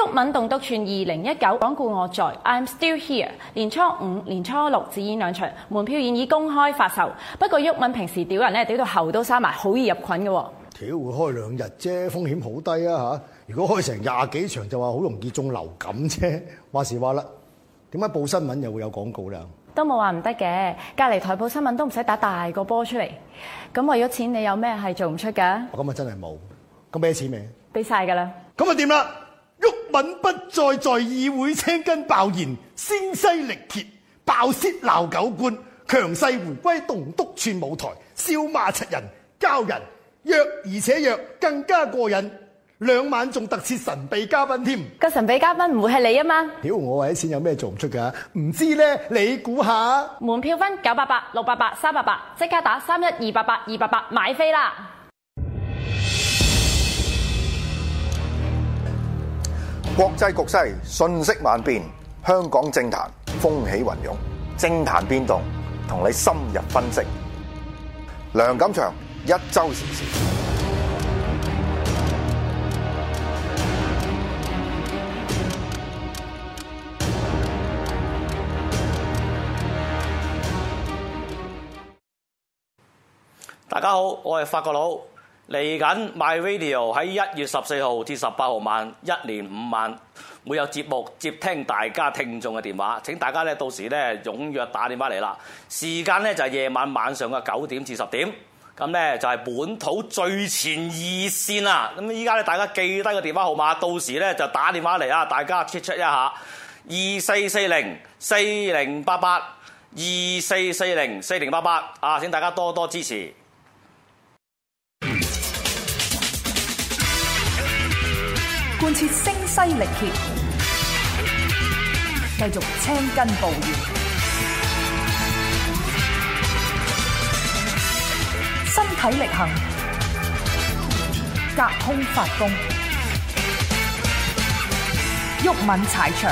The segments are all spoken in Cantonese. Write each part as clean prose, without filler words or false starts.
毓民棟篤串2019講故我在 I'm Still Here 年初五、年初六只演2場，門票現已公開發售。不過毓民平時屌人咧屌到喉都沙埋，好易入菌嘅喎。 屌會開2日啫，風險好低啊嚇！如果開成20幾場就話好容易中流感啫。話時話啦，點解報新聞又會有廣告咧？ 都冇話唔得嘅，隔離台報新聞都唔使打大個波出嚟。咁為咗錢，你有咩係做唔出㗎？ 我今日真係冇。咁俾錢未？ 俾晒㗎啦。咁啊掂啦！毓民不再在議會青筋爆現，聲嘶力竭，爆舌鬧狗官，強勢回歸棟篤串舞台，笑罵柒人，交人約而且約，更加過癮。2晚仲特設神秘嘉賓添。 個神秘嘉賓唔會係你啊嘛？ 屌我為啲錢有咩做唔出㗎？唔知咧，你估下？ 門票分988、688、388，即刻打31288買飛啦！ 國際局勢瞬息萬變，香港政壇風起雲湧，政壇變動同你深入分析。梁錦祥一周時事。 大家好，我係法國佬。嚟緊 MyRadio 喺1月14號至18號晚1連5晚會有節目接聽大家聽眾嘅電話，請大家咧到時咧踴躍打電話嚟啦。時間咧就係晚上嘅9點至10點，咁咧就係本土最前熱線啦。咁依家咧大家記低個電話號碼，到時咧就打電話嚟啊，大家 check 一下24404088 24404088啊，請大家多多支持。 貫徹聲嘶力竭，繼續青筋暴現，身體力行，隔空發功，毓民踩場。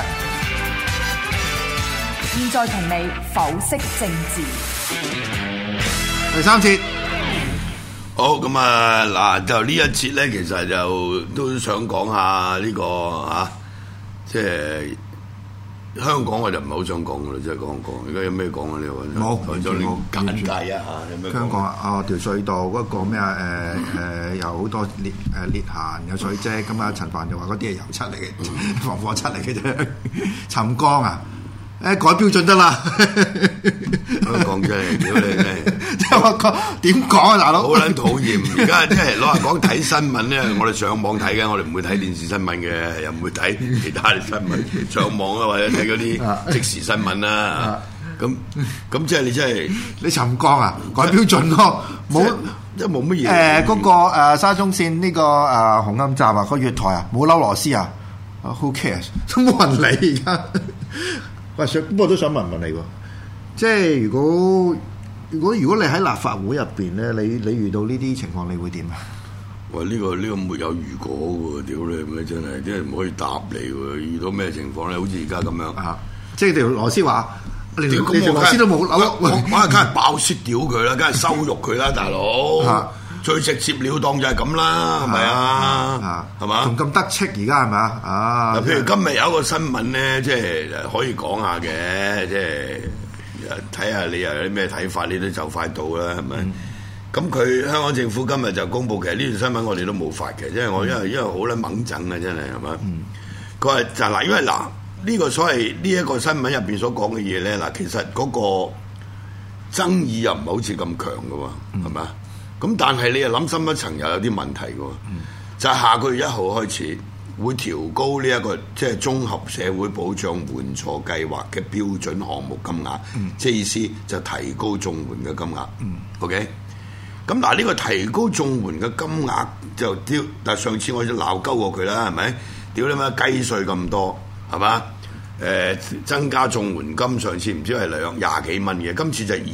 現在同你剖析政治。 第3節。好咁啊！嗱，就呢一節咧，其實就都想講下呢個即係香港我就唔係好想講噶啦，即係講。而家有咩講啊？你話冇， 就你簡介一下有咩講？ 香港條隧道嗰個咩有好多裂痕有水漬，咁啊陳帆就話嗰啲係油漆嚟嘅，防火漆嚟嘅啫，沉江啊！改標準得啦， 香港真係屌你真係， 即係我講點講啊，大佬好撚討厭！而家即係攞嚟講睇新聞咧，我哋上網睇嘅，我哋唔會睇電視新聞嘅，又唔會睇其他啲新聞，上網啊或者睇嗰啲即時新聞啦。咁即係你真係你沉江啊，改標準咯，冇即係冇乜嘢。 嗰個沙中線呢個紅磡站啊，個月台啊，冇扭螺絲啊，who cares 都冇人理而家。喂，不過都想問問你喎，即係如果你喺立法會入邊咧，你遇到呢啲情況，你會點啊？ 喂，呢個沒有如果喎，屌你咩真係，真係唔可以答你喎。遇到咩情況咧？好似而家咁樣啊， 即係條螺絲話，你條螺絲都冇扭， 我梗係爆雪屌佢啦，梗係羞辱佢啦，大佬。最直接了當就係咁啦，係咪啊？係嘛？ 仲咁得戚而家係咪啊？ 譬如今日有一個新聞咧，即係可以講下嘅，即係睇下你又有啲咩睇法，你都就快到啦，係咪？咁佢香港政府今日就公佈，其實呢段新聞我哋都冇發嘅，因為我因為好撚猛整啊，真係係嘛？佢話就嗱，因為嗱呢個所謂呢一個新聞入邊所講嘅嘢咧，嗱其實嗰個爭議又唔係好似咁強嘅喎，係咪？咁但係你又諗深一層，又有啲問題嘅，就係下個月1號開始會調高呢一個即係綜合社會保障援助計劃嘅標準項目金額，即係意思就提高綜援嘅金額。OK，咁嗱呢個提高綜援嘅金額就屌，但係上次我就鬧鳩過佢啦，係咪？屌你媽雞碎咁多，係嘛？增加綜援金上次唔知係20幾蚊嘅，今次就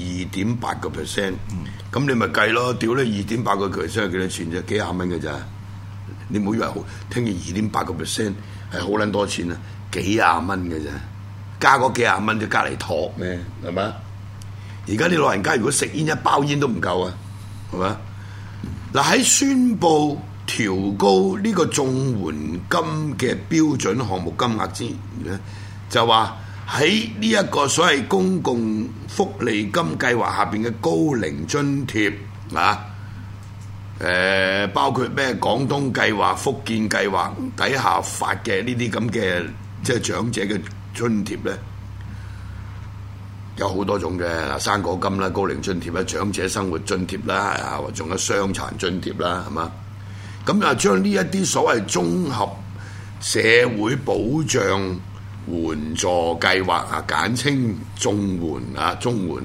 2.8%。咁你咪計咯，屌你2.8%係幾多錢啫？幾廿蚊嘅咋？你唔好以為好，聽見2.8%係好撚多錢啊！幾廿蚊嘅咋？加嗰幾廿蚊就加嚟托咩？係嘛？而家啲老人家如果食煙1包煙都唔夠啊，係嘛？嗱喺宣布調高呢個綜援金嘅標準項目金額之餘咧，就話喺呢一個所謂公共福利金計劃下邊嘅高齡津貼啊，包括咩廣東計劃、福建計劃底下發嘅呢啲咁嘅即係長者嘅津貼咧，有好多種嘅嗱，生果金啦、高齡津貼啦、長者生活津貼啦，啊，仲有傷殘津貼啦，係嘛？咁啊，將呢一啲所謂綜合社會保障援助計劃啊，簡稱綜援啊，綜援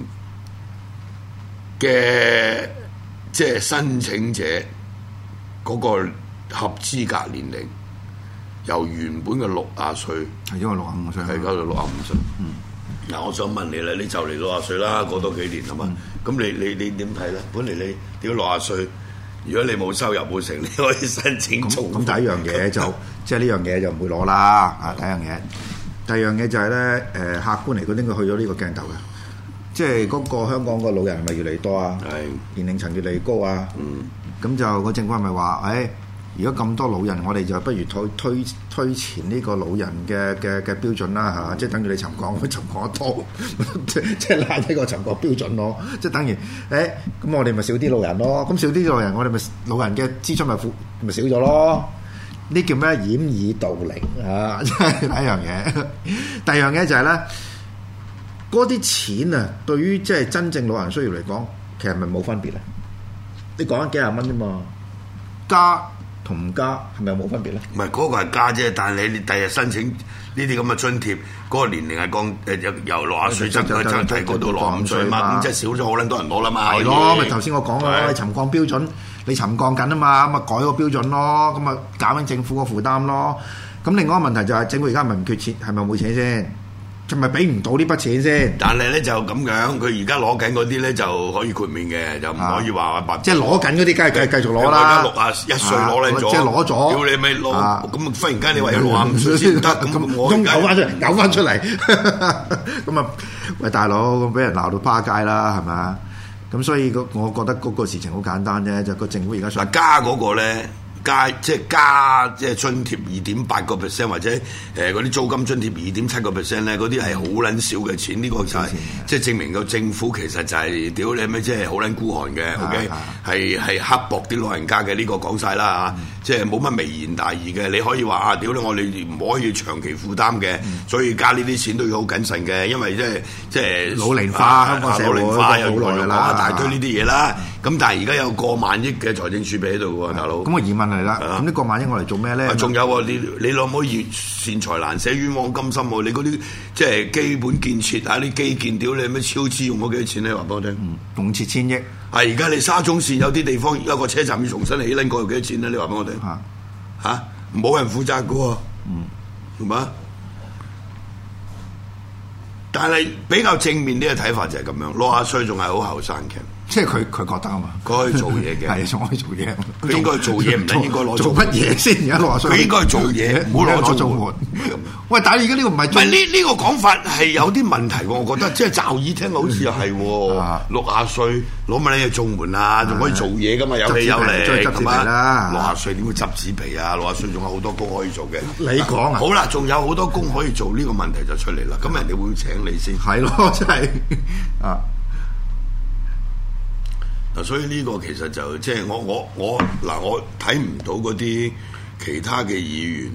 嘅即係申請者嗰個合資格年齡，由原本嘅60歲， 係因為65歲， 係搞到65歲。嗱，我想問你啦，你就嚟60歲啦，過多幾年係嘛？咁你點睇咧？本嚟你屌60歲。如果你冇收入冇成，你可以申請綜援。 咁第一樣嘢就即係呢樣嘢就唔會攞啦。啊，第一樣嘢，第二樣嘢就係咧客觀嚟講應該去咗呢個鏡頭嘅，即係嗰個香港個老人係咪越嚟越多啊？係年齡層越嚟越高啊。咁就個政府係咪話如果咁多老人，我哋就不如推前呢個老人嘅標準啦嚇，即係等於你沉降得多，即係拉低個沉降標準咯，即係等於咁我哋咪少啲老人咯，咁少啲老人，我哋咪老人嘅支出咪少咗咯，呢叫咩？掩耳盜鈴啊！即係第一樣嘢，第二樣嘢就係咧，嗰啲錢啊，對於即係真正老人需要嚟講，其實咪冇分別咧。你講緊幾廿蚊啫嘛，加同唔加係咪冇分別咧？ 唔係嗰個係加啫，但係你第日申請呢啲咁嘅津貼，嗰個年齡係降由60歲增提高到65歲嘛，咁即係少咗好撚多人攞啦嘛。係咯，咪頭先我講咯，你沉降標準你沉降緊啊嘛，咁啊改個標準咯，咁啊減輕政府個負擔咯。咁另外一個問題就係政府而家係咪唔缺錢，係咪冇錢先？係咪俾唔到呢筆錢先？但係咧就咁樣，佢而家攞緊嗰啲咧就可以豁免嘅，就唔可以話即係攞緊嗰啲，梗係繼續攞啦。61歲攞嚟咗，即係攞咗。屌你咪攞，咁忽然間你話要65歲先得，咁我嘔翻出嚟，咁啊喂大佬，咁俾人鬧到趴街啦，係咪？咁所以我覺得嗰個事情好簡單啫，就個政府而家想加嗰個咧。加津貼2.8%或者嗰啲租金津貼2.7%咧，嗰啲係好撚少嘅錢，呢個就係即係證明個政府其實就係屌你咩，即係好撚孤寒嘅 ，OK 係刻薄啲老人家嘅，呢個講晒啦嚇，即係冇乜微言大義嘅。你可以話啊，屌你我哋唔可以長期負擔嘅，所以加呢啲錢都要好謹慎嘅，因為即係老齡化，香港社會老齡化又講一大堆呢啲嘢啦。咁但係而家有過萬億嘅財政儲備喺度喎，大佬。咁個疑問係啦，咁呢個萬億我嚟做咩咧？仲有喎，你可唔可以善財難捨冤枉甘心喎？你嗰啲即係基本建設啊，啲基建屌你咩超支用咗幾多錢咧？話俾我聽。用切千億。係而家你沙中線有啲地方有個車站要重新起撚過，用幾多錢咧？你話俾我聽。嚇冇人負責嘅喎。係嘛？但係比較正面啲嘅睇法就係咁樣，60歲仲係好後生嘅。即係佢覺得啊嘛，佢可以做嘢嘅，係仲可以做嘢。佢應該做嘢，唔應該攞做乜嘢先？而家60歲，佢應該做嘢，唔好攞做活。喂，但係而家呢個唔係呢個講法係有啲問題喎，我覺得即係驟耳聽好似又係60歲攞乜嘢綜援啊，仲可以做嘢噶嘛？有氣有力係嘛？60歲點會執紙皮啊？60歲仲有好多工可以做嘅。你講啊？好啦，仲有好多工可以做，呢個問題就出嚟啦。咁人哋會請你先係咯，真係啊！嗱，所以呢個其實就即係我睇唔到嗰啲其他嘅議員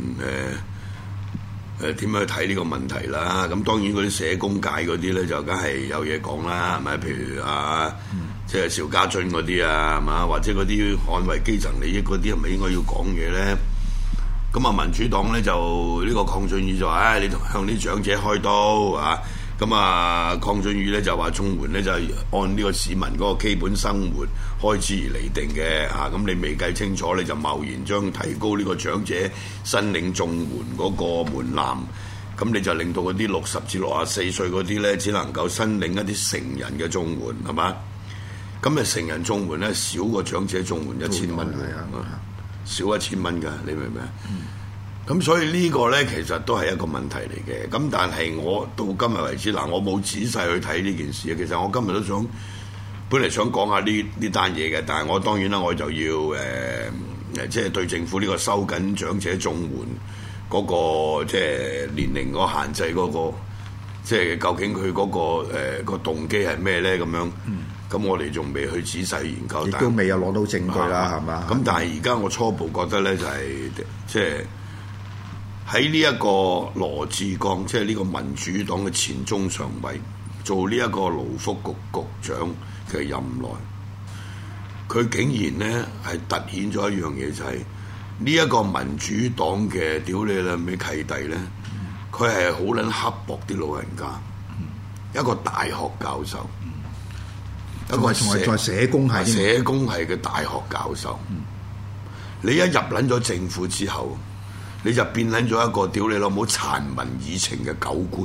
點樣去睇呢個問題啦。咁當然嗰啲社工界嗰啲咧就梗係有嘢講啦，係咪？譬如即係邵家臻嗰啲啊，係嘛？或者嗰啲捍衞基層利益嗰啲係咪應該要講嘢咧？咁啊，民主黨咧就呢個鄺俊宇就話：你向啲長者開刀啊！咁啊，鄺俊宇咧就話綜援咧就係按呢個市民嗰個基本生活開支而釐定嘅嚇，咁你未計清楚你就貿然將提高呢個長者申領綜援嗰個門檻，咁你就令到嗰啲60至64歲嗰啲咧只能夠申領一啲成人嘅綜援，係嘛？咁啊成人綜援咧少過長者綜援1000蚊，少1000蚊㗎，你明唔明啊？咁所以呢個咧其實都係一個問題嚟嘅。咁但係我到今日為止我冇仔細去睇呢件事。其實我今日都本嚟想講下呢單嘢嘅，但係我當然啦，我就要即係對政府呢個收緊長者綜援嗰個即係年齡嗰限制嗰個，即係究竟佢嗰個動機係咩咧？咁樣，咁我哋仲未去仔細研究， 亦都未有攞到證據啦，係嘛？ 咁但係而家我初步覺得咧就係即係喺呢一個羅致光，即係呢個民主黨嘅前中常委，做呢一個勞福局局長嘅任內，佢竟然咧係突顯咗一樣嘢，就係呢一個民主黨嘅屌你啦咩契弟咧，佢係好撚刻薄啲老人家，一個大學教授，一個在社工系嘅大學教授，你一入撚咗政府之後，你就變撚咗一個屌你老母殘民以情嘅狗官。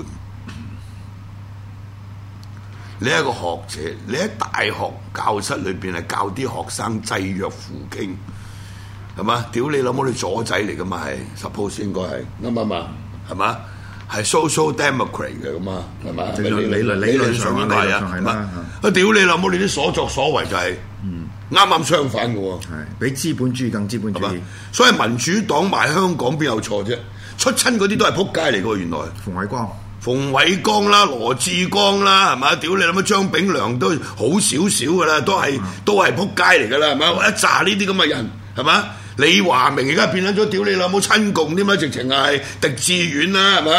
你係一個學者，你喺大學教室裏邊係教啲學生濟弱扶傾，係嘛？屌你老母，你左仔嚟噶嘛？係 suppose 應該係啱唔啱？係嘛？係 social democrat 嘅咁啊，係嘛？理論上應該係啊，係嘛？啊屌你老母，你啲所作所為就係啱啱相反嘅喎， 係比資本主義更資本主義。 所以民主黨賣香港邊有錯啫？出親嗰啲都係撲街嚟嘅喎，原來。馮偉光啦、羅致光啦，係嘛？屌你諗乜張炳良都好少少噶啦，都係撲街嚟噶啦，係嘛？一紮呢啲咁嘅人，係嘛？李華明而家變咗屌你諗冇親共添嘛？直情係狄志遠啦，係嘛？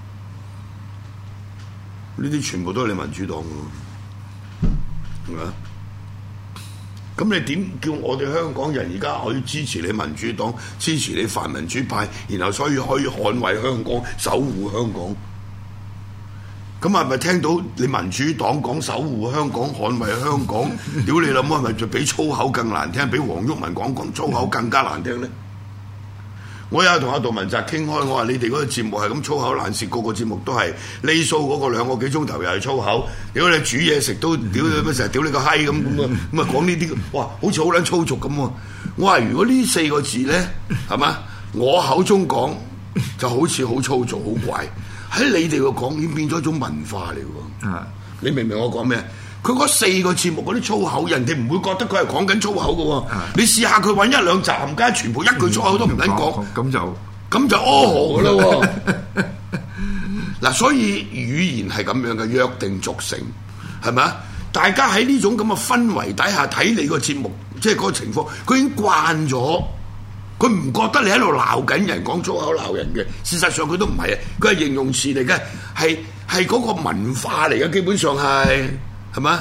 呢啲全部都係你民主黨㗎，係嘛？咁你點叫我哋香港人而家可以支持你民主黨、支持你泛民主派，然後所以可以捍衛香港、守護香港？咁係咪聽到你民主黨講守護香港、捍衛香港？屌你諗係咪就比粗口更難聽？比黃毓民講粗口更加難聽咧？我有同阿杜汶澤傾開，我話你哋嗰個節目係咁粗口爛舌，個個節目都係呢 show 嗰個2個幾鐘頭又係粗口。屌你煮嘢食都屌你乜成日屌你個閪咁啊！咁啊講呢啲，哇，好似好撚粗俗咁喎！我話如果呢4個字咧，係嘛？我口中講就好似好粗俗、好怪。喺你哋個講已經變咗一種文化嚟喎，你明唔明我講咩？佢嗰4個節目嗰啲粗口，人哋唔會覺得佢係講緊粗口嘅喎。你試下佢揾1-2集，冚家全部一句粗口都唔撚講，咁就河㗎啦喎。嗱，所以語言係咁樣嘅，約定俗成，係咪啊？大家喺呢種咁嘅氛圍底下睇你個節目，即係嗰個情況，佢已經慣咗。佢唔覺得你喺度鬧緊人，講粗口鬧人嘅，事實上佢都唔係啊，佢係形容詞嚟嘅，係嗰個文化嚟嘅，基本上係咪？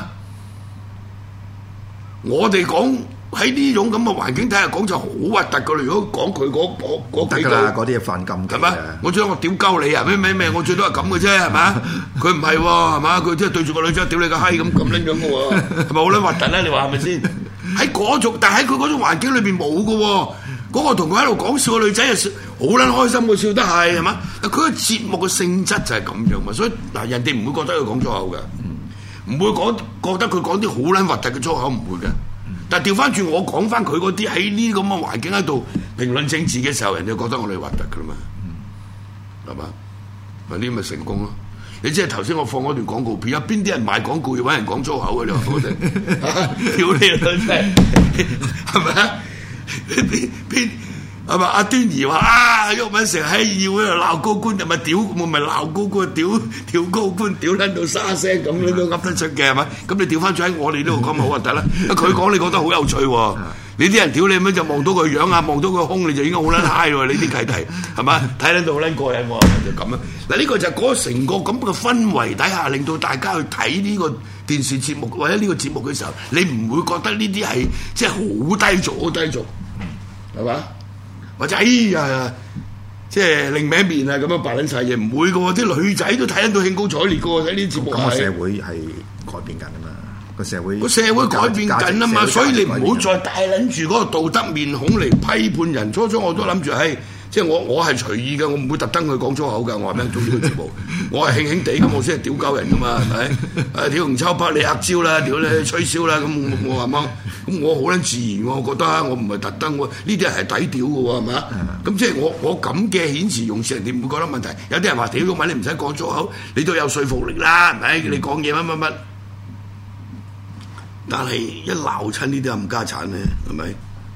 我哋講喺呢種咁嘅環境底下講就好核突噶啦！如果講佢嗰幾句， 嗰啲係犯禁嘅，係嘛？ 我最多我屌鳩你啊！咩？我最多係咁嘅啫，係嘛？佢唔係喎，係嘛？佢即係對住個女仔屌你個閪咁拎樣嘅喎，係咪好撚核突咧？你話係咪先？喺嗰種，但係喺佢嗰種環境裏邊冇嘅喎。嗰個同佢喺度講笑嘅女仔又笑，好撚開心嘅笑得係嘛？佢個節目嘅性質就係咁樣嘛，所以嗱人哋唔會覺得佢講粗口嘅，唔會覺得佢講啲好撚核突嘅粗口，唔會嘅。但係調翻轉我講翻佢嗰啲喺呢啲咁嘅環境喺度評論政治嘅時候，人哋覺得我哋核突㗎啦嘛，係嘛？咪呢咪成功咯？你即係頭先我放嗰段廣告片，有邊啲人買廣告要揾人講粗口嘅？你話我哋屌你啦真係，係咪啊？邊係咪阿端儀話啊？毓民成日喺議會度鬧高官，係咪屌？我咪鬧高官，屌高官，屌撚到沙聲咁樣都噏得出嘅係咪？咁你調翻轉喺我哋呢度講咪好核突啦？佢講你覺得好有趣喎，你啲人屌你咩就望到個樣啊，望到個胸你就已經好撚嗨喎！你啲契弟係嘛？睇撚到好撚過癮喎，就咁啊！嗱呢個就係嗰成個咁嘅氛圍底下，令到大家去睇呢個電視節目或者呢個節目嘅時候，你唔會覺得呢啲係即係好低俗，好低俗。係嘛？或者哎呀，即係另名面啊咁樣扮撚晒嘢，唔會嘅喎，啲女仔都睇得到興高采烈嘅喎，睇呢啲節目係。個社會係改變緊啊嘛，個社會改變緊啊嘛，所以你唔好再帶撚住嗰個道德面孔嚟批判人。初我都諗住係。即係我係隨意嘅，我唔會特登去講粗口㗎。我話咩做呢個節目，我係興興地咁，我先係屌鳩人㗎嘛，係咪？屌洪秋北你黑椒啦，屌你吹簫啦，咁我話乜？咁我好撚自然喎，我覺得我唔係特登，呢啲人係抵屌嘅喎，係咪啊？咁即係我咁嘅遣詞用詞，人哋唔會覺得問題。有啲人話屌毓民你唔使講粗口，你都有說服力啦，係咪？你講嘢乜？但係一鬧親呢啲冚家產咧，係咪？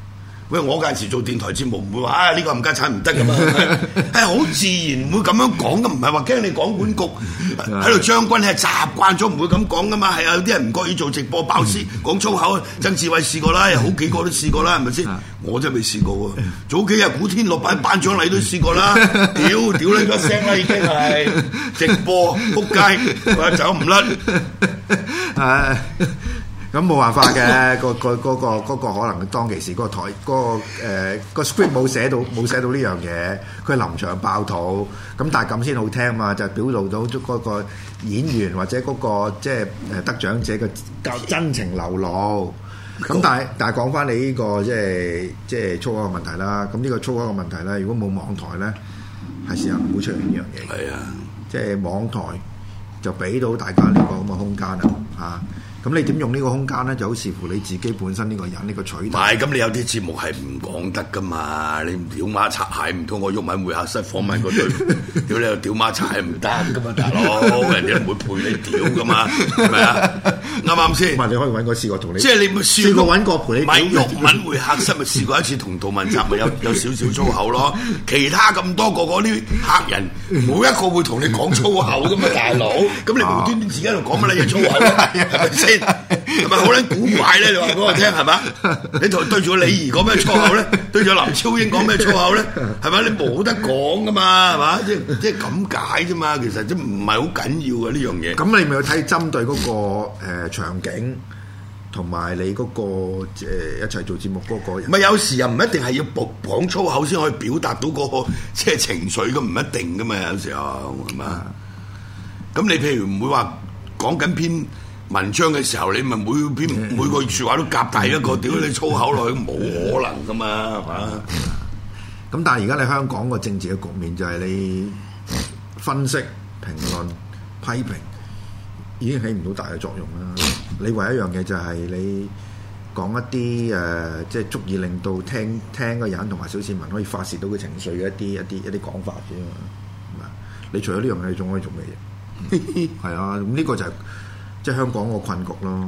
喂，我嗰陣時做電台節目唔會話呢個冚家產唔得噶嘛，係好自然唔會咁樣講噶，唔係話驚你廣管局喺度將軍，你係習慣咗唔會咁講噶嘛，係啊，有啲人唔覺意做直播爆屍講粗口，曾志偉試過啦，有好幾個都試過啦，係咪先？我真係未試過喎，早幾日古天樂頒獎禮都試過啦，屌你個聲啦，已經係直播撲街，走唔甩。 咁冇辦法嘅，嗰個可能當其時嗰個台個 script 冇寫到呢樣嘢，佢臨場爆肚，咁但係咁先好聽嘛，就表露到嗰個演員或者嗰個即係得獎者嘅真情流露。咁但係講翻你呢個即係粗口嘅問題啦。咁呢個粗口嘅問題咧，如果冇網台咧，係時候唔會出現呢樣嘢。係啊，即係網台就俾到大家呢個咁嘅空間啊。咁你點用呢個空間咧？就好視乎你自己本身呢個人呢個取態。唔係，咁你有啲節目係唔講得噶嘛？你屌媽擦鞋唔通我毓民會客室訪問嗰對？屌你又屌媽擦鞋唔得噶嘛，大佬，人哋唔會陪你屌噶嘛，係咪啊？啱啱先？唔係你可以揾個試過同你，即係你咪試過揾個陪你。唔係毓民會客室咪試過一次同杜汶澤咪有少少粗口咯？其他咁多個嗰啲客人冇一個會同你講粗口噶嘛，大佬。咁你無端端自己喺度講乜撚嘢粗口咧？係咪先？係咪好撚古怪咧？你話俾我聽係嘛？你對住李儀講咩粗口咧？對住林超英講咩粗口咧？係咪？你冇得講噶嘛？係嘛？即係咁解啫嘛。其實都唔係好緊要嘅呢樣嘢。咁你咪要睇針對嗰個場景同埋你嗰個一齊做節目嗰個。唔係有時又唔一定係要講粗口先可以表達到嗰個即係情緒，咁唔一定噶嘛。有時候係嘛？咁你譬如唔會話講緊篇文章嘅時候，你咪每個説話都夾大一個屌你粗口落去，冇可能噶嘛，係嘛？咁但係而家你香港個政治嘅局面就係你分析、評論、批評已經起唔到大嘅作用啦。你唯一一樣嘢就係你講一啲即係足以令到聽嘅人同埋小市民可以發泄到嘅情緒嘅一啲講法啫嘛。你除咗呢樣嘢，你仲可以做咩嘢？係啊，咁呢個就係即係香港個困局咯。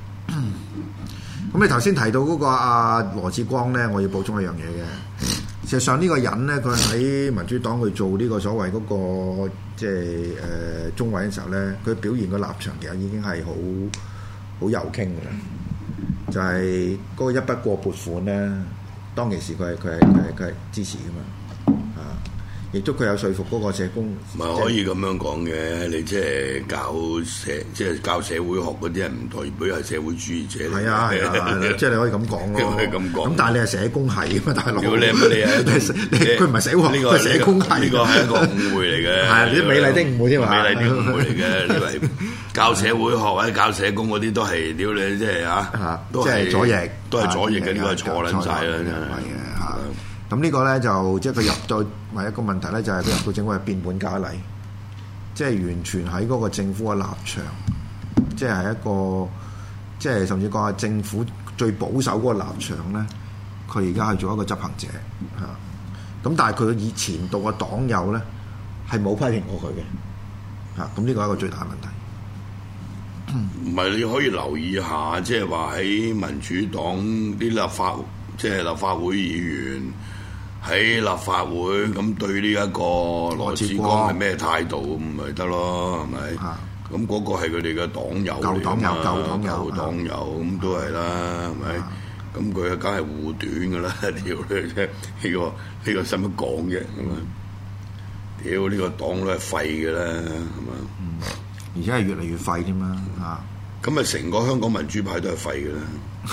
咁你頭先提到嗰個阿羅致光咧，我要補充一樣嘢嘅。事實上呢個人咧，佢喺民主黨去做呢個所謂嗰個即係中委嘅時候咧，佢表現個立場其實已經係好右傾嘅啦。就係嗰個一筆過撥款咧，當其時佢係支持噶嘛。亦都佢有說服嗰個社工，唔係可以咁樣講嘅。你即係教社會學嗰啲人唔代表係社會主義者。係啊，即係你可以咁講咯。可以咁講。咁但係你係社工系啊嘛，大佬。你佢唔係社會學，佢係社工系。呢個係一個誤會嚟嘅。係啊，啲美麗的誤會添嘛。美麗的誤會嚟嘅，你話教社會學或者教社工嗰啲都係屌你，即係嚇，都係左翼，都係左翼嘅。呢個係錯撚晒啦，真係嚇。咁呢個咧就即係佢入到，唯一個問題咧就係佢入到政府係變本加厲，即係完全喺嗰個政府嘅立場，即係一個即係甚至講係政府最保守嗰個立場咧，佢而家係做一個執行者嚇。咁但係佢以前度嘅黨友咧係冇批評過佢嘅嚇。咁呢個係一個最大問題。唔係你可以留意下，即係話喺民主黨啲立法會議員。喺立法會咁對呢一個羅致光係咩態度咁咪得咯，係咪？咁嗰個係佢哋嘅黨友嚟㗎嘛，舊黨友咁都係啦，係咪？咁佢梗係護短㗎啦，屌你啫！呢個使乜講啫？咁啊，屌呢個黨都係廢㗎啦，係嘛？而且係越嚟越廢添嘛嚇！咁啊，成個香港民主派都係廢㗎啦。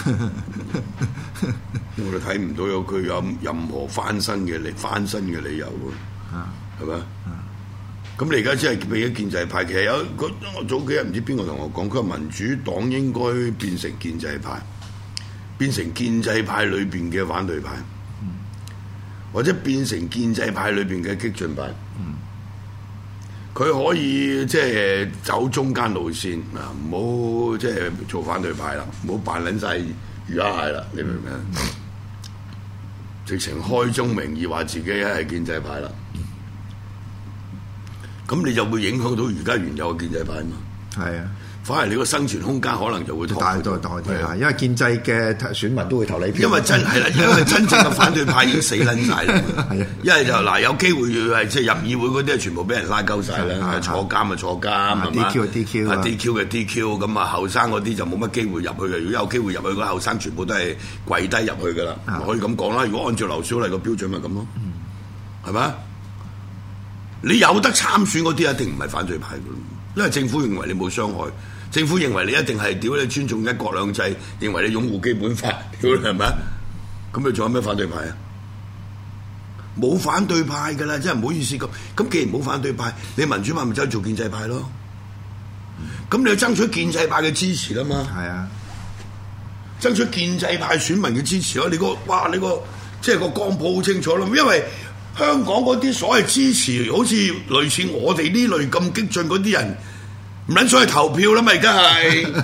我哋睇唔到佢有任何翻身嘅理由喎，係咪？咁你而家真係俾咗建制派，其實我早幾日唔知邊個同我講，佢話民主黨應該變成建制派，變成建制派裏邊嘅反對派，或者變成建制派裏邊嘅激進派。佢可以即係走中間路線啊，唔好即係做反對派啦，唔好扮撚晒魚蝦蟹啦，你明唔明？直情開宗明義話自己係建制派啦，咁你就會影響到而家原有嘅建制派嘛。係啊， 反而你個生存空間可能就會大啲啦，因為建制嘅選民都會投你票。 因為真正嘅反對派已經死撚晒啦。 係啊， 因為就嗱有機會係即係入議會嗰啲，全部俾人拉鳩晒啦，坐監咪坐監係嘛 DQ 啊 DQ 嘅 DQ， 咁啊後生嗰啲就冇乜機會入去嘅。如果有機會入去，嗰後生全部都係跪低入去㗎啦。可以咁講啦。如果按照劉小麗個標準咪咁咯，係咪？你有得參選嗰啲一定唔係反對派㗎，因為政府認為你冇傷害。政府認為你一定係屌你尊重一國兩制，認為你擁護基本法，屌你係咪啊？咁你仲有咩反對派啊？冇反對派㗎啦，真係唔好意思咁。咁既然冇反對派，你民主派咪走去做建制派咯？咁你要爭取建制派嘅支持啦嘛？ 係啊， 爭取建制派選民嘅支持咯。你個即係個光譜好清楚咯，因為香港嗰啲所謂支持，好似類似我哋呢類咁激進嗰啲人。唔撚想去投票啦嘛，而家係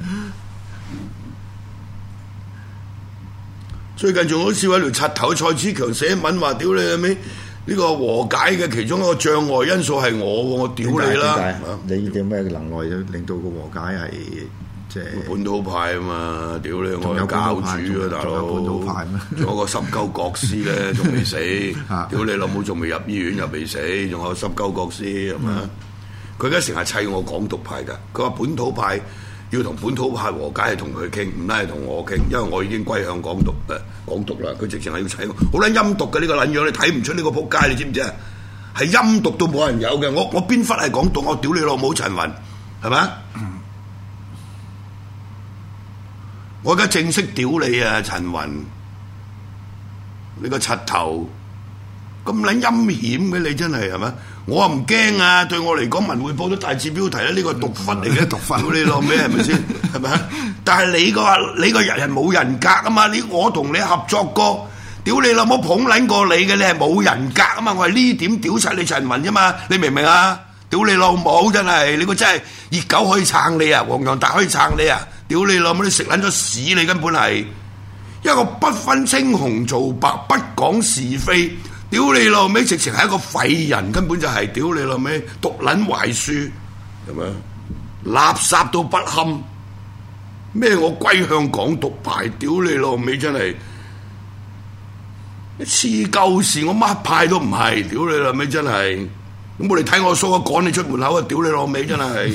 最近仲好笑一條柒頭蔡子強寫文話：屌你係咪呢個和解嘅其中一個障礙因素係我屌你啦！ 你有咩能耐令到個和解係即係本土派啊嘛？屌你，我係教主啊，大佬！ 本土派咩？ 仲有個濕鳩國師咧，仲未死！屌你老母，仲未入醫院又未死，仲有濕鳩國師係咪？佢而家成日砌我港獨派㗎，佢話本土派要同本土派和解係同佢傾，唔係同我傾，因為我已經歸向港獨啦。佢直情係要砌我，好撚陰毒嘅呢個撚樣，你睇唔出呢個仆街，你知唔知啊？係陰毒到冇人有嘅，我邊忽係港獨？我屌你老母陳雲，係咪啊？我而家正式屌你啊陳雲，你個柒頭咁撚陰險嘅你真係係咪？我唔驚啊！對我嚟講，文匯報都大字標題啦，呢個係毒窟嚟嘅，毒窟屌你老味係咪先？係咪啊？但係你個人係冇人格啊嘛！我同你合作過，屌你老母捧撚過你嘅，你係冇人格啊嘛！我係呢點屌柒你陳雲啫嘛！你明唔明啊？屌你老母真係，你個真係熱狗可以撐你啊，黃洋達可以撐你啊！屌你老母，你食撚咗屎你根本係一個不分青紅皂白，不講是非。屌你老味，直情係一個廢人，根本就係屌你老味，讀撚壞書，係咪？垃圾到不堪，咩我歸向港獨派，屌你老味真係黐鳩事，我乜派都唔係，屌你老味真係，咁我哋睇我數啊，趕你出門口啊，屌你老味真係。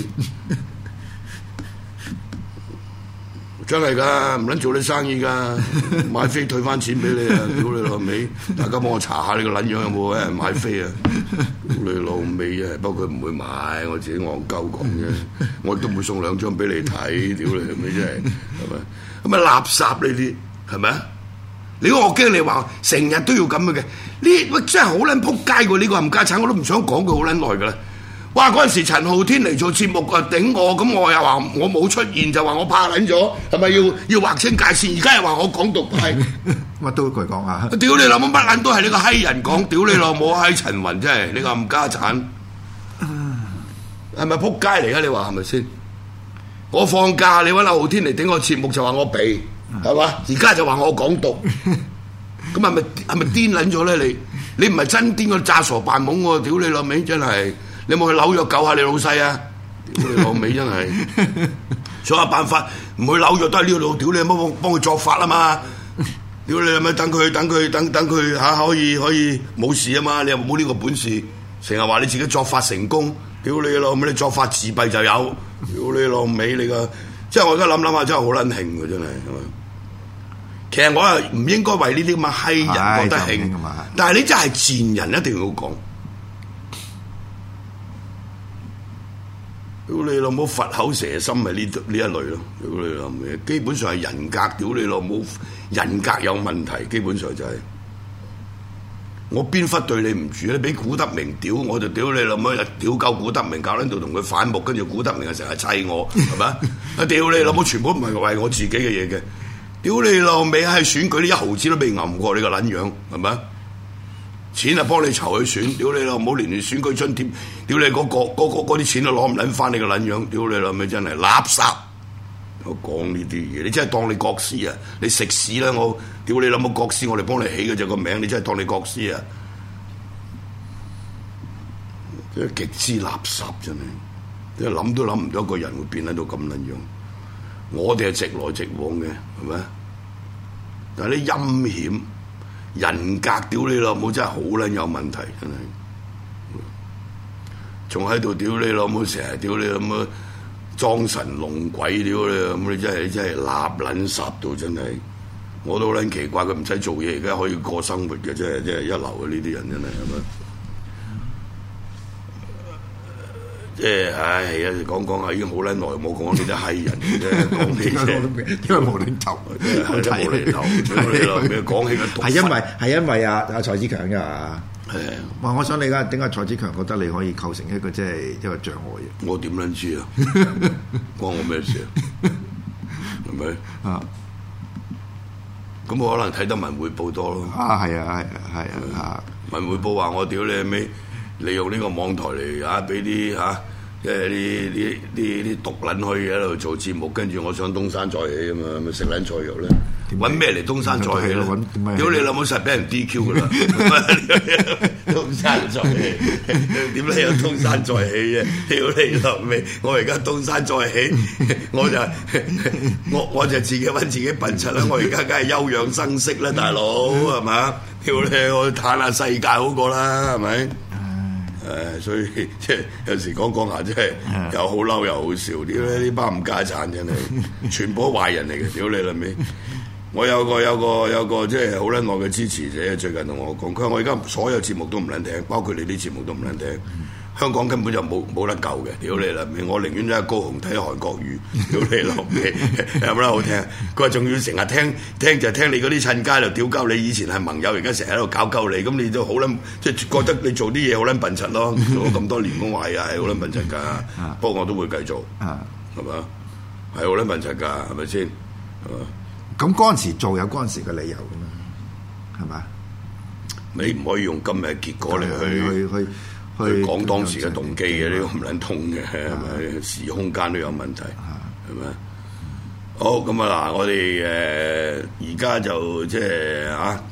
真係㗎，唔撚做你生意㗎，買飛退翻錢俾你啊！屌你老味，大家幫我查下你個撚樣有冇人買飛啊！屌你老味啊！不過佢唔會買，我自己戇鳩講啫，我都唔會送2張俾你睇，屌你老味真係，係咪？咁啊垃圾呢啲係咪啊？你我驚你話成日都要咁嘅，呢真係好撚撲街喎！呢個冚家產我都唔想講佢好撚耐㗎啦。哇！嗰陣時陳浩天嚟做節目啊，頂我，咁我又話我冇出現，就話我怕撚咗，係咪要劃清界線？而家又話我港獨派， 乜都佢講啊！ 屌你老母，乜撚都係你個閪人講，屌你老母閪陳雲真係你個冚家產，係咪撲街嚟啊？你話係咪先？我放假你揾阿浩天嚟頂我節目就話我避，係嘛？而家就話我港獨，咁係咪癲撚咗咧？你唔係真癲個詐傻扮懵喎！屌你老味真係！你有冇去紐約救下你老細啊？屌你老味真係，想下辦法，唔去紐約都係呢度，屌你乜幫佢作法啊嘛！屌你係咪等佢嚇可以冇事啊嘛？你又冇呢個本事，成日話你自己作法成功，屌你老味你作法自閉就有，屌你老味你個，即係我而家諗下真係好撚興喎，真係。其實我係唔應該為呢啲咁嘅閪人覺得興，但係你真係賤人，一定要講。屌你老母佛口蛇心係呢一類咯，屌你老母，基本上係人格，屌你老母人格有問題，基本上就係、是、我邊忽對你唔住咧？俾古德明屌我就屌你老母，屌鳩古德明，搞撚到同佢反目，跟住古德明啊成日砌我，係咪啊？屌你老母，全部唔係為我自己嘅嘢嘅，屌你老味喺選舉呢一毫子都未揞過你個撚樣，係咪啊？錢啊幫你籌去選，屌你老母連選舉津貼，屌你嗰啲錢都攞唔撚翻你個撚樣，屌你老味真係垃圾！我講呢啲嘢，你真係當你國師啊？你食屎啦！我屌你老母國師，我哋幫你起嘅就個名，你真係當你國師啊！真係極之垃圾真係， 你諗都諗唔到一個人會變得到咁撚樣。我哋係直來直往嘅，係咪？但係啲陰險人格，屌你老母真係好撚有問題，真係。仲喺度屌你老母，成日屌你老母裝神弄鬼，屌你老母，你真係立撚實到真係。我都好撚奇怪，佢唔使做嘢，而家可以過生活嘅，真係一流嘅呢啲人真係咁啊！即係唉，講下已經好撚耐冇講呢啲閪人嘅啫，講呢啲因為無厘頭， 真係無厘頭。講起個係因為阿蔡子強㗎。 係哇！我想理解點解蔡子強覺得你可以構成一個即係一個障礙嘅？ 我點撚知啊？關我咩事啊？係咪啊？咁我可能睇得文匯報多咯。 啊，係啊，係啊， 文匯報話我屌你尾，利用呢個網台嚟俾啲即係啲毒撚去喺度做節目，跟住我想東山再起啊嘛，咪食撚菜肉咧。揾咩嚟東山再起咧？屌你老母實俾人 DQ 噶啦！東山再起，點解有東山再起啫？屌你老味！我而家東山再起，我就自己揾自己笨柒啦！我而家梗係休養生息啦，大佬係嘛？屌你，我嘆下世界好過啦，係咪？所以即係有時講下，真係又好嬲又好笑。屌呢班冚家產真係，全部都壞人嚟嘅。屌你老味！我有個即係好撚耐嘅支持者，最近同我講，佢話我而家所有節目都唔撚聽，包括你啲節目都唔撚聽。香港根本就冇得救嘅，屌你啦！我寧願喺高雄睇韓國語，屌你老味，有乜好聽？佢話仲要成日聽就聽你嗰啲趁街度屌鳩你，以前係盟友，而家成日喺度搞鳩你，咁你都好撚即係覺得你做啲嘢好撚笨柒咯，做咗咁多年工話係好撚笨柒㗎。不過我都會繼續，係嘛？係好撚笨柒㗎，係咪先？係嘛？ 咁嗰陣時做有嗰陣時嘅理由㗎嘛，係嘛？ 你唔可以用今日嘅結果嚟去講當時嘅動機嘅，呢個唔撚通嘅，係咪？時空間都有問題，係咪？好咁啊！嗱，我哋而家就即係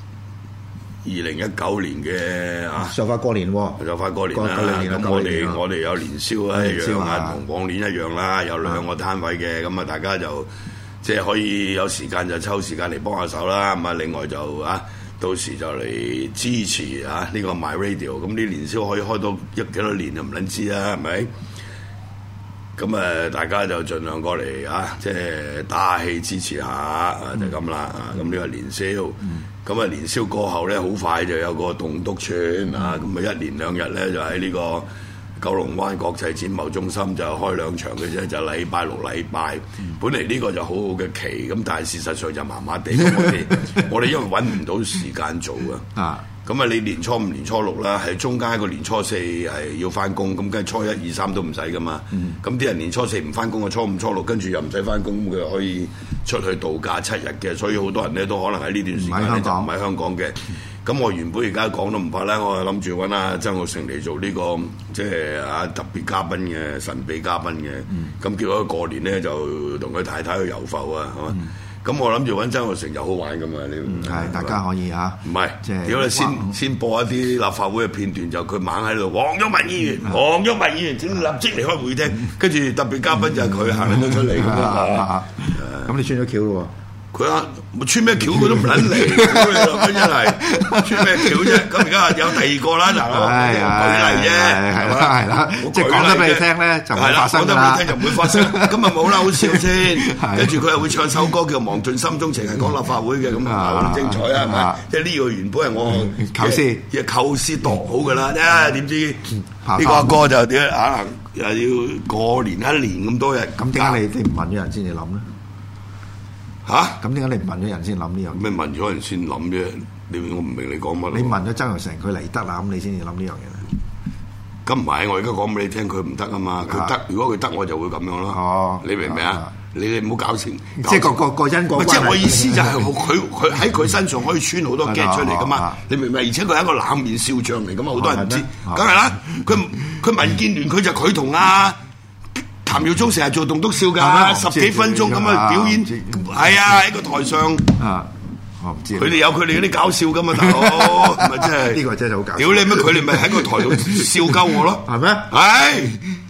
2019年嘅就快過年喎， 就快過年啦。咁我哋有年宵啊，一樣啊，同往年一樣啦，有2個攤位嘅，咁啊大家就即係可以有時間就抽時間嚟幫下手啦。咁啊，另外就到時就嚟支持呢個 My Radio。咁啲年宵可以開到幾多年就唔撚知啦，係咪？咁大家就盡量過嚟即係打下氣支持下就咁啦。咁呢個年宵，咁年宵過後咧，好快就有個棟篤串咁啊1連2日咧就喺呢個九龍灣國際展貿中心就開2場嘅啫，就禮拜6、禮拜。本嚟呢個就好好嘅期，咁但係事實上就麻麻地。我哋因為揾唔到時間做咁你年初5、年初6啦，喺中間一個年初4係要翻工，咁跟住初1、2、3都唔使噶嘛。咁啲人年初4唔翻工，初5、初6跟住又唔使翻工，佢可以出去度假7日嘅。所以好多人咧都可能喺呢段時間咧就唔喺香港嘅。咁我原本而家講都唔怕啦，我係諗住揾曾鈺成嚟做呢個即係特別嘉賓嘅神秘嘉賓嘅。咁結果過年咧就同佢太太去遊埠啊，係嘛？咁我諗住揾曾鈺成又好玩噶嘛，你係大家可以唔係，如果你先播一啲立法會嘅片段，就佢猛喺度，黃毓民議員請立即離開會議廳，跟住特別嘉賓就係佢行咗出嚟咁樣。 咁你穿咗橋咯喎？ 佢穿咩橋佢都唔撚嚟，佢真係穿咩橋啫？咁而家有第2個啦，嗱，舉例啫， 係啦，即係講得俾你聽咧，就唔會發生啦。講得俾你聽就唔會發生，咁咪冇啦，好笑先。跟住佢又會唱首歌叫《忘盡心中情》，係講立法會嘅，咁好精彩啊，係咪？即係呢個原本係我構思度好㗎啦，點知呢個阿哥就點又要過年1年咁多日， 咁點解你唔問咗人先至諗咧？咁點解你唔問咗人先諗呢樣？ 咩問咗人先諗啫？我唔明你講乜。 你問咗曾鈺成佢嚟得啦，咁你先至諗呢樣嘢咧？ 咁唔係，我而家講俾你聽，佢唔得啊嘛。佢得，如果佢得，我就會咁樣咯。你明唔明啊？你哋唔好搞清。 即係個因果關係。即係我意思就係佢喺佢身上可以穿好多 get 出嚟噶嘛？你明唔明？而且佢係一個冷面笑匠嚟噶嘛，好多人唔知。梗係啦，佢民建聯佢就佢同譚耀宗成日做棟篤笑㗎，10幾分鐘咁嘅表演，係喺個台上。 我唔知。 佢哋有佢哋嗰啲搞笑㗎嘛，大佬，咪真係呢個真係好搞笑。 屌你咩？佢哋咪喺個台度笑鳩我咯， 係咩？ 係。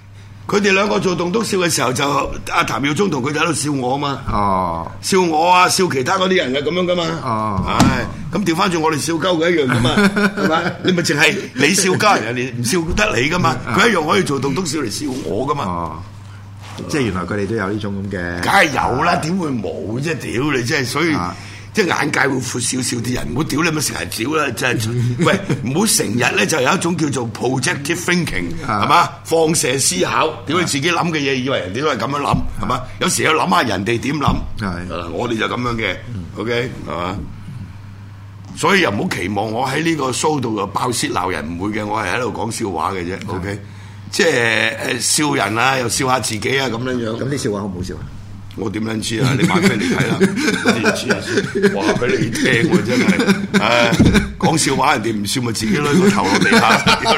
佢哋兩個做棟篤笑嘅時候，就阿譚耀宗同佢哋喺度笑我啊嘛。 哦， 笑我啊，笑其他嗰啲人嘅咁樣噶嘛。 哦， 唉，咁調翻轉我哋笑鳩佢一樣噶嘛，係咪？你咪淨係你笑鳩人，人哋唔笑得你噶嘛。佢一樣可以做棟篤笑嚟笑我噶嘛。 哦，即係原來佢哋都有呢種咁嘅。 梗係有啦，點會冇啫？屌你真係，所以。即係眼界會闊少少啲人，唔好屌你咪成日屌啦！真係，喂，唔好成日咧就有一種叫做 projective thinking 係嘛，放射思考，屌你自己諗嘅嘢，以為人哋都係咁樣諗係嘛？有時要諗下人哋點諗，我哋就咁樣嘅 ，OK 係嘛？所以又唔好期望我喺呢個 show 度就爆泄鬧人，唔會嘅，我係喺度講笑話嘅啫 ，OK？ 即係笑人啊，又笑下自己啊咁樣樣。 咁啲笑話好唔好笑啊？ 我點撚知啊？你買飛嚟睇啦，你知啊？話俾你聽喎，真係，唉，講笑話人哋唔笑咪自己攞個頭落地下。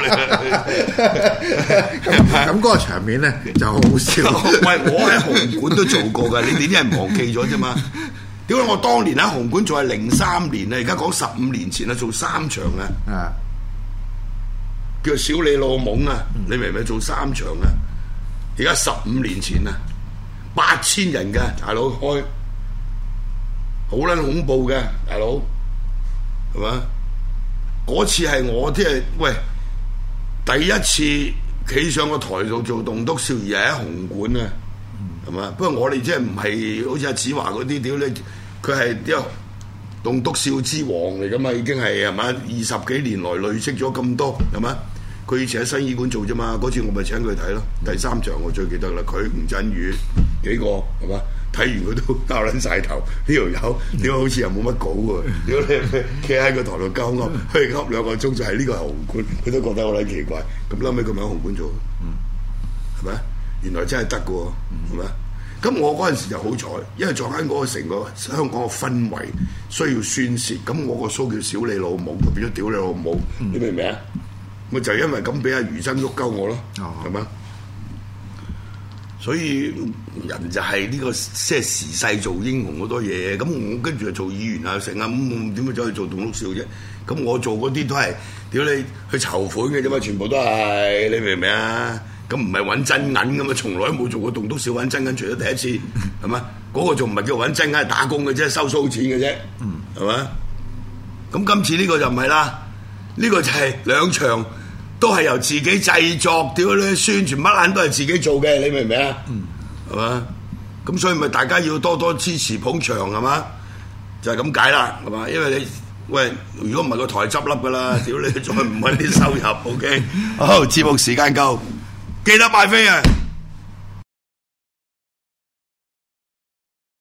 咁嗰個場面咧就好好笑。 喂，我喺紅館都做過㗎，你哋啲人忘記咗啫嘛？點解我當年喺紅館做係03年啊？而家講15年前啊，做3場啊，叫小李老懵啊，你明唔明？做3場啊？而家15年前啊。8000人嘅大佬開，好撚恐怖嘅大佬，係嘛？嗰次係我即係喂第一次企上個台度做棟篤笑，而係喺紅館啊，係嘛？不過我哋即係唔係好似阿子華嗰啲屌你，佢係啲棟篤笑之王嚟噶嘛，已經係係嘛？20幾年來累積咗咁多係嘛？佢以前喺新醫館做啫嘛，嗰次我咪請佢睇咯。第3場我最記得啦，佢吳鎮宇幾個係嘛？睇完佢都拗撚晒頭，呢條友點解好似又冇乜稿喎？屌你企喺個台度鳩噏，佢噏2個鐘就係呢個係紅館，佢都覺得好撚奇怪。咁後尾佢咪喺紅館做，係咪？原來真係得嘅喎，係咪？咁我嗰陣時就好彩，因為撞喺嗰個成個香港嘅氛圍需要宣泄，咁我個 show 叫小李老母，就變咗屌你老母，你明唔明啊？咪就係因為咁俾阿余真喐鳩我咯，係嘛？所以人就係呢個即係時勢做英雄好多嘢，咁我跟住就做議員啊成啊，咁點會走去做棟篤笑啫？咁我做嗰啲都係屌你去籌款嘅啫嘛，全部都係你明唔明啊？咁唔係揾真銀咁嘛，從來都冇做過棟篤笑揾真銀，除咗第一次係嘛？嗰個仲唔係叫揾真銀，係打工嘅啫，收數錢嘅啫，係嘛？咁今次呢個就唔係啦。呢個就係2場都係由自己製作，屌你宣傳乜撚都係自己做嘅，你明唔明啊？係嘛？咁所以咪大家要多多支持捧場係嘛？就係咁解啦，係嘛？因為你喂，如果唔係個台執笠㗎啦，屌你再唔揾啲收入 ，OK？好，節目時間夠，記得買飛啊！